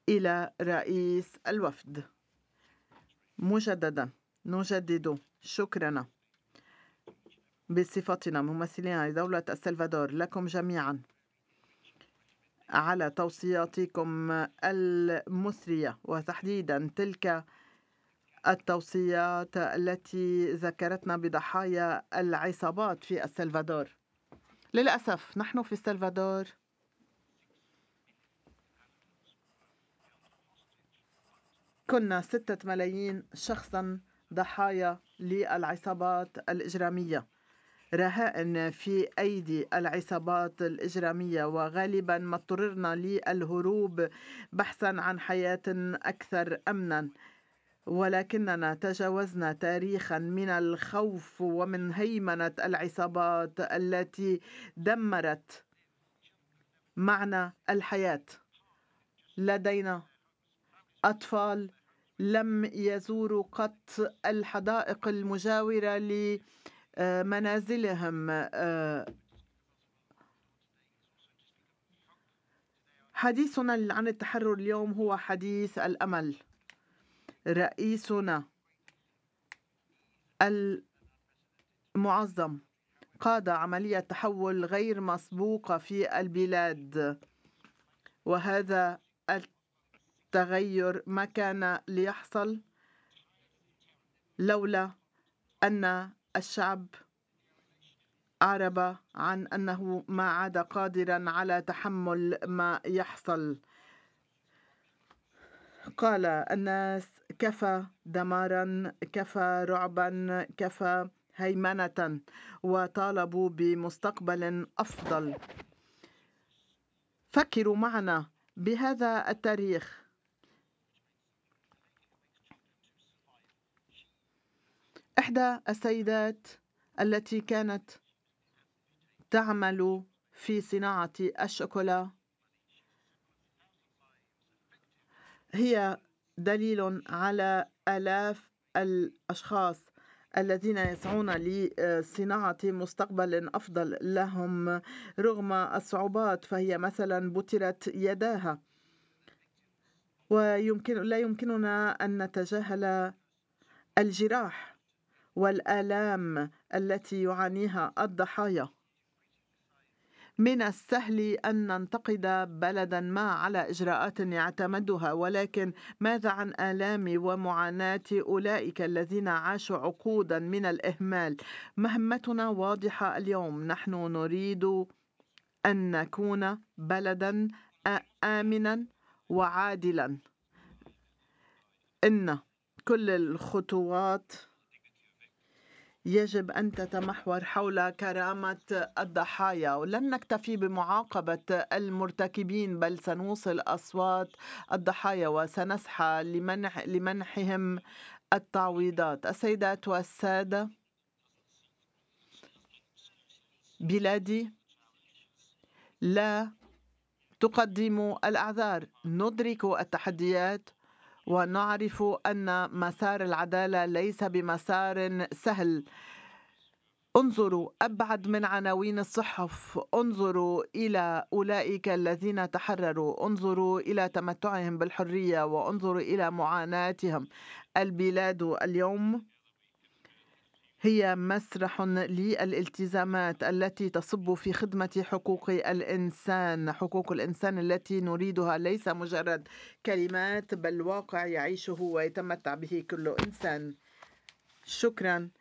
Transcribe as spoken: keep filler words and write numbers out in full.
إلى رئيس الوفد. مجددا نجدد شكرنا بصفتنا ممثلين لدولة السلفادور لكم جميعا على توصياتكم المثرية، وتحديدا تلك التوصيات التي ذكرتنا بضحايا العصابات في السلفادور. للأسف نحن في السلفادور كنا ستة ملايين شخصا ضحايا للعصابات الإجرامية، رهائن في أيدي العصابات الإجرامية، وغالبا ما اضطررنا للهروب بحثا عن حياة أكثر أمنا. ولكننا تجاوزنا تاريخا من الخوف ومن هيمنة العصابات التي دمرت معنى الحياة. لدينا أطفال لم يزوروا قط الحدائق المجاورة لمنازلهم. حديثنا عن التحرر اليوم هو حديث الأمل. رئيسنا المعظم قاد عملية تحول غير مسبوقة في البلاد، وهذا التغير ما كان ليحصل لولا أن الشعب أعرب عن أنه ما عاد قادرا على تحمل ما يحصل. قال الناس كفى دمارا، كفى رعبا، كفى هيمنة، وطالبوا بمستقبل أفضل. فكروا معنا بهذا التاريخ. إحدى السيدات التي كانت تعمل في صناعة الشوكولا هي دليل على آلاف الأشخاص الذين يسعون لصناعة مستقبل أفضل لهم رغم الصعوبات. فهي مثلا بترت يداها، ويمكن لا يمكننا أن نتجاهل الجراح والآلام التي يعانيها الضحايا. من السهل أن ننتقد بلدا ما على إجراءات يعتمدها، ولكن ماذا عن آلام ومعاناة أولئك الذين عاشوا عقودا من الإهمال؟ مهمتنا واضحة اليوم. نحن نريد أن نكون بلدا آمنا وعادلا. إن كل الخطوات يجب أن تتمحور حول كرامة الضحايا، ولن نكتفي بمعاقبة المرتكبين، بل سنوصل أصوات الضحايا وسنسعى لمنح لمنحهم التعويضات. السيدات والسادة، بلادي لا تقدم الأعذار. ندرك التحديات ونعرف أن مسار العدالة ليس بمسار سهل. انظروا أبعد من عناوين الصحف، انظروا إلى أولئك الذين تحرروا، انظروا إلى تمتعهم بالحرية، وانظروا إلى معاناتهم. البلاد اليوم هي مسرح للالتزامات التي تصب في خدمة حقوق الإنسان. حقوق الإنسان التي نريدها ليس مجرد كلمات، بل واقع يعيشه ويتمتع به كل إنسان. شكرا